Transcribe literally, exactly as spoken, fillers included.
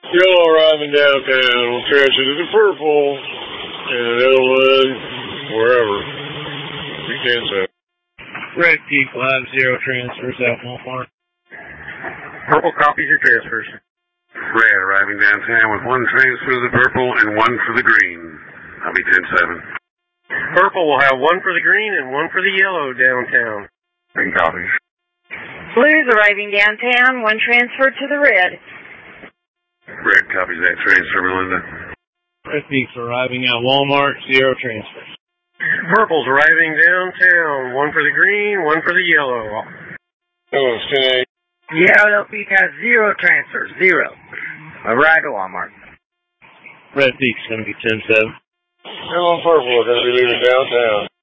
Yellow arriving downtown will transfer to the purple, and another one wherever. We can say. Red P five zero transfers at Walmart. Purple copies your transfers. Red arriving downtown with one transfer to the purple and one for the green. I'll be ten seven. Purple will have one for the green and one for the yellow downtown. Green copies. Blue's arriving downtown, one transfer to the red. Red copies that transfer, Melinda. Red Peaks arriving at Walmart, zero transfers. Purple's arriving downtown, one for the green, one for the yellow. Oh, it's ten eight. Yellow Peak has zero transfers, zero. Arrive at Walmart. Red Peak's going to be ten seven. Yellow and purple are going to be leaving downtown.